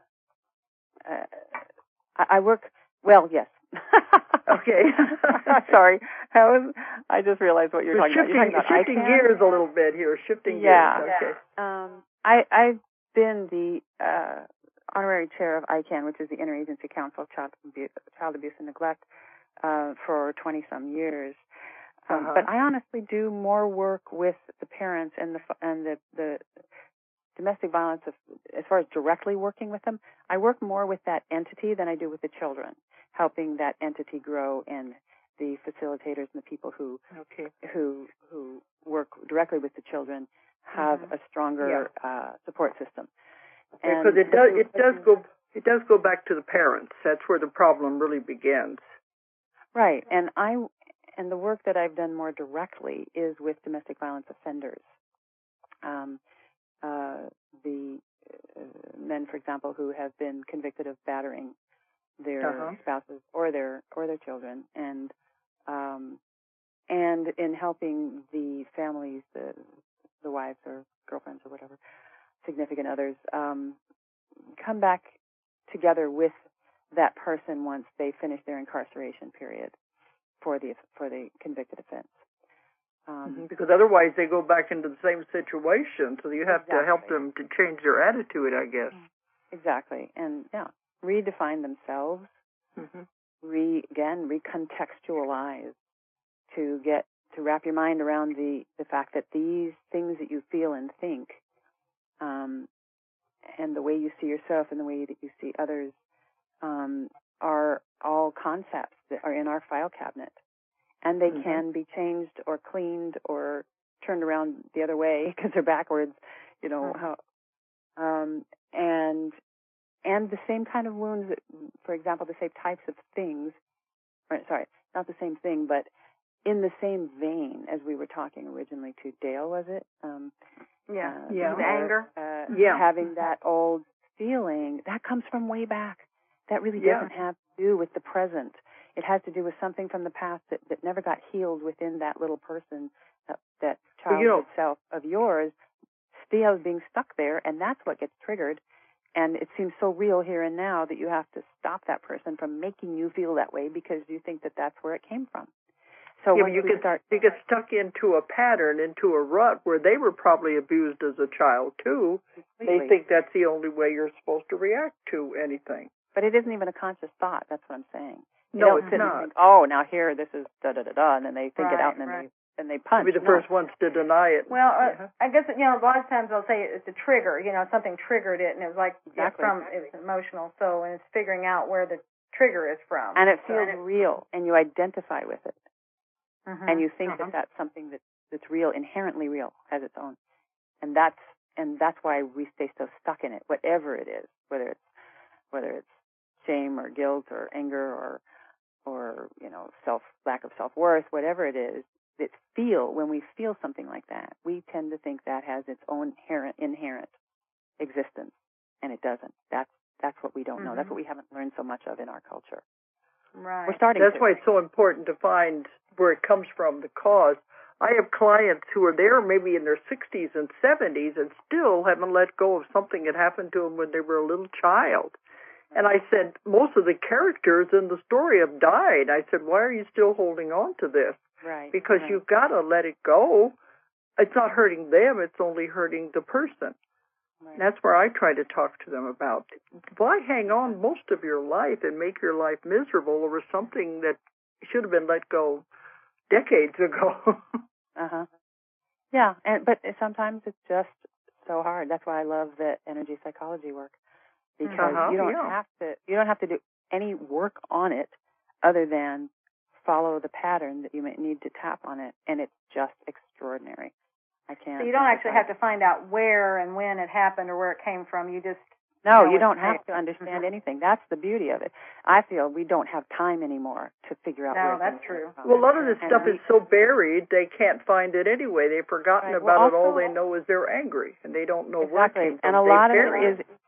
I work. Well, yes. Okay. Sorry, I just realized what you're talking about. You're talking about shifting gears a little bit here. Shifting gears. Okay. I've been the honorary chair of ICANN, which is the Interagency Council of Child Abuse and Neglect, for 20-some years. But I honestly do more work with the parents and the domestic violence as far as directly working with them. I work more with that entity than I do with the children, helping that entity grow, and the facilitators and the people who work directly with the children have a stronger support system. Because it does go back to the parents. That's where the problem really begins. Right, and the work that I've done more directly is with domestic violence offenders. The men, for example, who have been convicted of battering their spouses or their children, and in helping the families, the wives or girlfriends or whatever, significant others, come back together with that person once they finish their incarceration period for the convicted offense. Because otherwise they go back into the same situation, so you have to help them to change their attitude, I guess. Exactly, and redefine themselves, recontextualize, to wrap your mind around the fact that these things that you feel and think, and the way you see yourself and the way that you see others, are all concepts that are in our file cabinet. And they can be changed or cleaned or turned around the other way because they're backwards, and the same kind of wounds, for example, the same types of things, not the same thing, but in the same vein as we were talking originally to Dale, was it? The anger. Having that old feeling, that comes from way back. That really doesn't have to do with the present. It has to do with something from the past that never got healed within that little person, that child itself of yours, still being stuck there, and that's what gets triggered. And it seems so real here and now that you have to stop that person from making you feel that way because you think that that's where it came from. So when you get stuck into a pattern, into a rut where they were probably abused as a child too. Completely. They think that's the only way you're supposed to react to anything. But it isn't even a conscious thought. That's what I'm saying. No, it's not. Think, now here, this is da-da-da-da, and then they think it out, and then they punch. Be the first ones to deny it. Well, I guess, a lot of times they'll say it's a trigger, something triggered it, and it was like, it was emotional, and it's figuring out where the trigger is from. And it feels real, and you identify with it. And you think that that's something that's real, inherently real, has its own. And that's why we stay so stuck in it, whatever it is, whether it's shame or guilt or anger or lack of self-worth, whatever it is, when we feel something like that, we tend to think that has its own inherent existence, and it doesn't. That's what we don't know. That's what we haven't learned so much of in our culture. Right. We're starting. That's why it's so important to find where it comes from, the cause. I have clients who are there maybe in their 60s and 70s and still haven't let go of something that happened to them when they were a little child. And I said, most of the characters in the story have died. I said, why are you still holding on to this? Right. Because you've got to let it go. It's not hurting them, it's only hurting the person. Right. That's where I try to talk to them about. Why hang on most of your life and make your life miserable over something that should have been let go decades ago? Yeah, but sometimes it's just so hard. That's why I love the energy psychology work. Because you don't have to do any work on it other than follow the pattern that you may need to tap on it, and it's just extraordinary. I can't. So you don't actually have to find out where and when it happened or where it came from. You just you don't have to understand anything. That's the beauty of it. I feel we don't have time anymore to figure out. No, that's true. Well, a lot of this stuff is so buried they can't find it anyway. They've forgotten about it. All they know is they're angry and they don't know where it came from. And a lot of it is.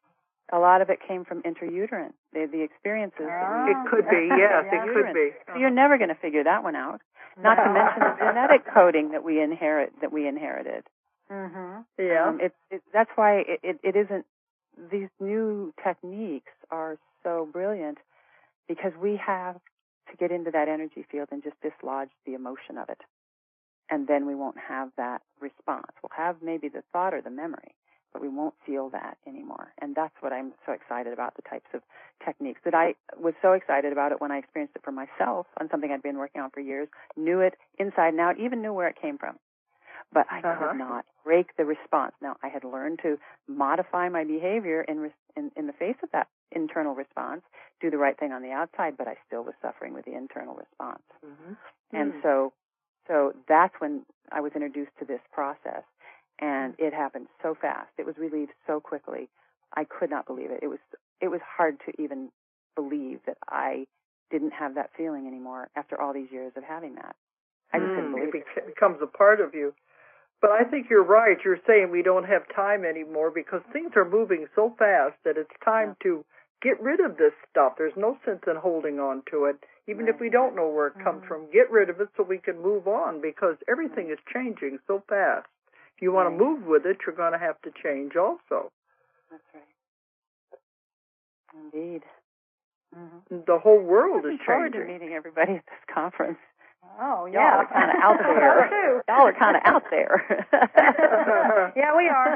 a lot of it came from intrauterine, the experiences. It could be, yes, it could be. So you're never going to figure that one out. Not to mention the genetic coding that we inherited. Mm-hmm. Yeah. That's why it isn't. These new techniques are so brilliant because we have to get into that energy field and just dislodge the emotion of it, and then we won't have that response. We'll have maybe the thought or the memory, but we won't feel that anymore. And that's what I'm so excited about, the types of techniques that I was so excited about it when I experienced it for myself on something I'd been working on for years, knew it inside and out, even knew where it came from. But I could not break the response. Now, I had learned to modify my behavior in the face of that internal response, do the right thing on the outside, but I still was suffering with the internal response. Mm-hmm. And so that's when I was introduced to this process. And it happened so fast. It was relieved so quickly. I could not believe it. It was hard to even believe that I didn't have that feeling anymore after all these years of having that. I just couldn't believe it. It becomes a part of you. But I think you're right. You're saying we don't have time anymore because things are moving so fast that it's time to get rid of this stuff. There's no sense in holding on to it, even if we don't know where it comes from. Get rid of it so we can move on because everything is changing so fast. If you want to move with it, you're going to have to change also. That's right. Indeed. Mm-hmm. The whole world is changing. Looking forward to meeting everybody at this conference. Oh, yeah. Y'all are kind of out there. Y'all are kind of out there. Yeah, we are.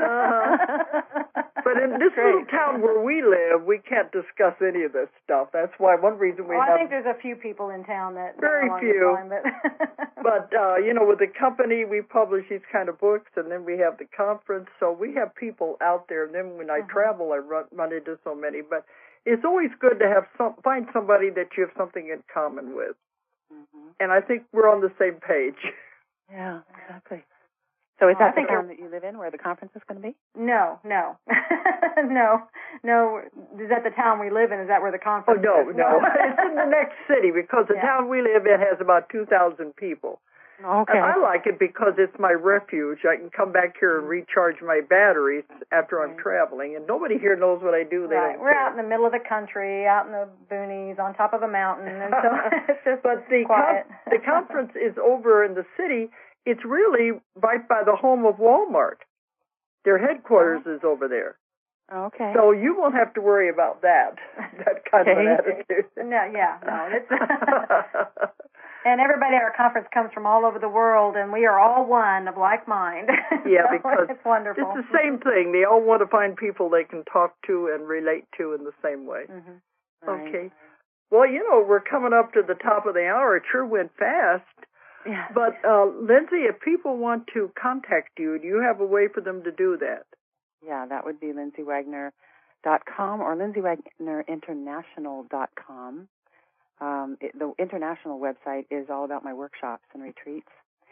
But in this little town where we live, we can't discuss any of this stuff. That's why one reason we have... I think there's a few people in town that... Very few. But, with the company, we publish these kind of books, and then we have the conference. So we have people out there. And then when I travel, I run into so many. But it's always good to find somebody that you have something in common with. Mm-hmm. And I think we're on the same page. Yeah, exactly. So is that the town that you live in where the conference is going to be? No. No. Is that the town we live in? Is that where the conference is? No. It's in the next city because the town we live in has about 2,000 people. Okay. And I like it because it's my refuge. I can come back here and recharge my batteries after I'm traveling, and nobody here knows what I do. They don't We're out in the middle of the country, out in the boonies, on top of a mountain, and so it's just But the conference is over in the city. It's really right by the home of Walmart. Their headquarters is over there. Okay. So you won't have to worry about that kind of an attitude. No. It's and everybody at our conference comes from all over the world, and we are all one of like mind. Yeah, so because it's wonderful. It's the same thing. They all want to find people they can talk to and relate to in the same way. Mm-hmm. Right. Okay. Well, we're coming up to the top of the hour. It sure went fast. Yeah. But, Lindsay, if people want to contact you, do you have a way for them to do that? Yeah, that would be LindsayWagner.com or LindsayWagnerInternational.com. The international website is all about my workshops and retreats.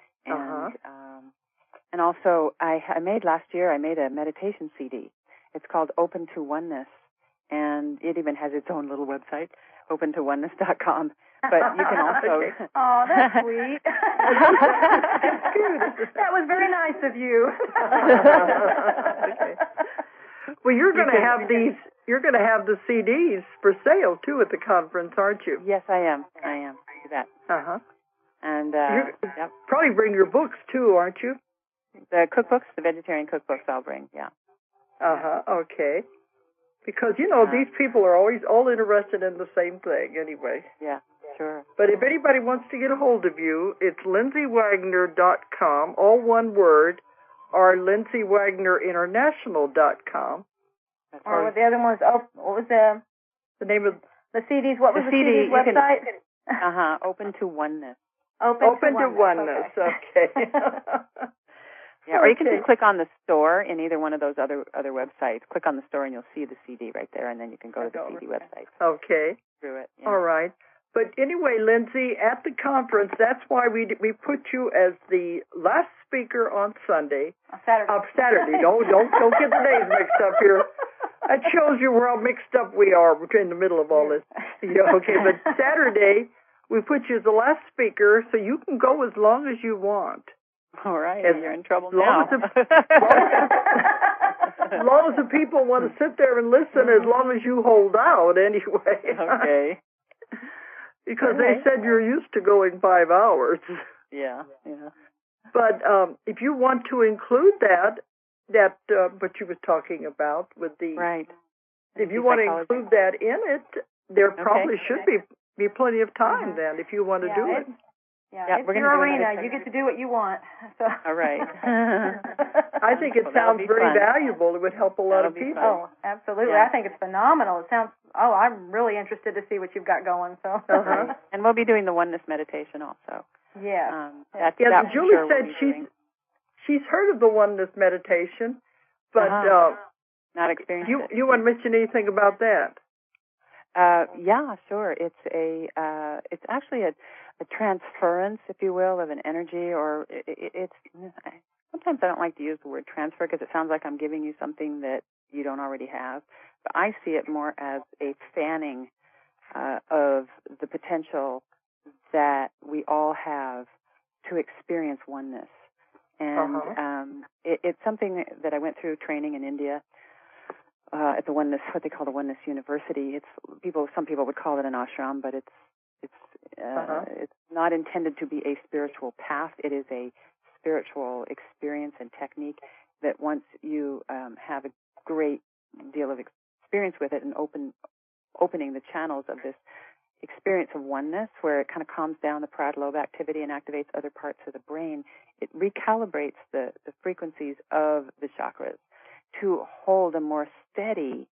And also, I made last year a meditation CD. It's called Open to Oneness, and it even has its own little website, OpenToOneness.com. But you can also... Oh, that's sweet. That's cute. That was very nice of you. Okay. Well, you're going to have the CDs for sale too at the conference, aren't you? Yes, I am. Do that. And probably bring your books too, aren't you? The cookbooks, the vegetarian cookbooks, I'll bring. Yeah. Okay. Because these people are always all interested in the same thing, anyway. Yeah. Sure. But if anybody wants to get a hold of you, it's LindsayWagner.com, all one word, or LindsayWagnerInternational.com. Or the other one was, what was the name of the CDs? What was the CD's website? Open to Oneness. Open to Oneness. Okay. Yeah, or you can just click on the store in either one of those other websites. Click on the store and you'll see the CD right there, and then you can go to the CD website. Okay. Through it. Yeah. All right. But anyway, Lindsay, at the conference, that's why we put you as the last speaker on Sunday. Saturday. Don't get the days mixed up here. That shows you how mixed up we are in the middle of all this. Okay, but Saturday, we put you as the last speaker, so you can go as long as you want. All right, you're in trouble now. As long as the people want to sit there and listen, as long as you hold out, anyway. Okay. Because they said you're used to going 5 hours. Yeah. But if you want to include that what you were talking about with the right. If you want to include that in it, there probably should be plenty of time then if you want to do it. Yeah, it's your arena. You get to do what you want. So. All right. I think it sounds very valuable. It would help a lot of people. Oh, absolutely. Yeah. I think it's phenomenal. It sounds, I'm really interested to see what you've got going. So. And we'll be doing the oneness meditation also. Yeah. Julie said she's heard of the oneness meditation, but not experienced it. You want to mention anything about that? Yeah, sure. It's actually a transference, if you will, of an energy, or it's. Sometimes I don't like to use the word transfer because it sounds like I'm giving you something that you don't already have. But I see it more as a fanning of the potential that we all have to experience oneness, and it's something that I went through training in India. At the oneness, what they call the Oneness University. Some people would call it an ashram, but it's not intended to be a spiritual path. It is a spiritual experience and technique that once you have a great deal of experience with it and opening the channels of this experience of oneness, where it kind of calms down the parietal lobe activity and activates other parts of the brain, it recalibrates the frequencies of the chakras to hold a more steady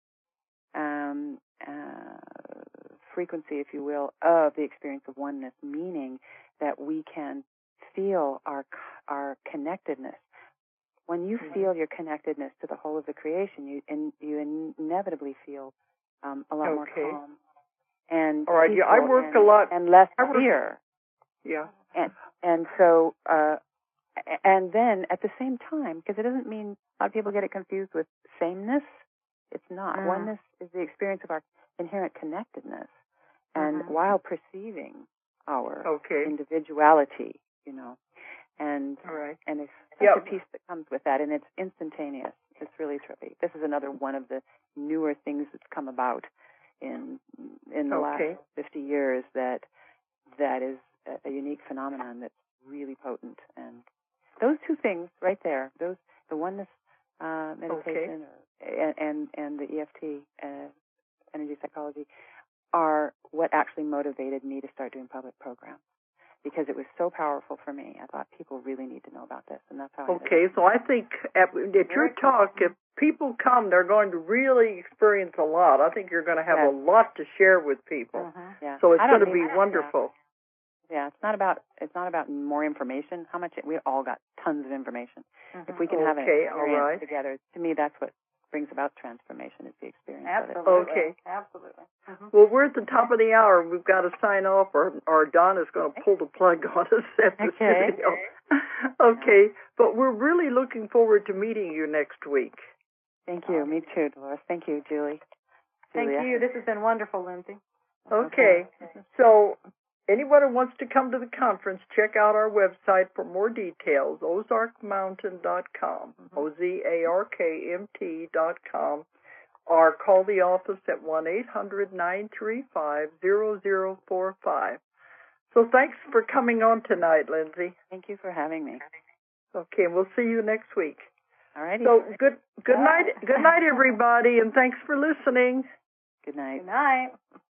frequency, if you will, of the experience of oneness, meaning that we can feel our connectedness. When you feel your connectedness to the whole of the creation, you inevitably feel a lot more calm and all right. I work a lot and less fear. Yeah. And so and then at the same time, because it doesn't mean a lot of people get it confused with sameness. It's not. Oneness is the experience of our inherent connectedness, and while perceiving our individuality, and there's such a piece that comes with that, and it's instantaneous. It's really trippy. This is another one of the newer things that's come about in the last 50 years that is a unique phenomenon that's really potent. And those two things right there, the oneness meditation and the EFT, energy psychology, are what actually motivated me to start doing public programs, because it was so powerful for me. I thought people really need to know about this, and that's how I did it. So I think at your talk, if people come, they're going to really experience a lot. I think you're going to have a lot to share with people. So it's going to be wonderful. Yeah, it's not about more information. How much we all got tons of information. If we can have an experience together, to me, that's what brings about transformation, is the experience of it. Absolutely. Well, we're at the top of the hour. We've got to sign off, or Don is going to pull the plug on us at the studio. But we're really looking forward to meeting you next week. Thank you. Me too, Dolores. Thank you, Julie. Thank you. This has been wonderful, Lindsay. Okay. So anyone who wants to come to the conference, check out our website for more details, ozarkmountain.com, OZARKMT.com, or call the office at 1-800-935-0045. So thanks for coming on tonight, Lindsay. Thank you for having me. Okay, and we'll see you next week. All righty. So good night, everybody, and thanks for listening. Good night. Good night.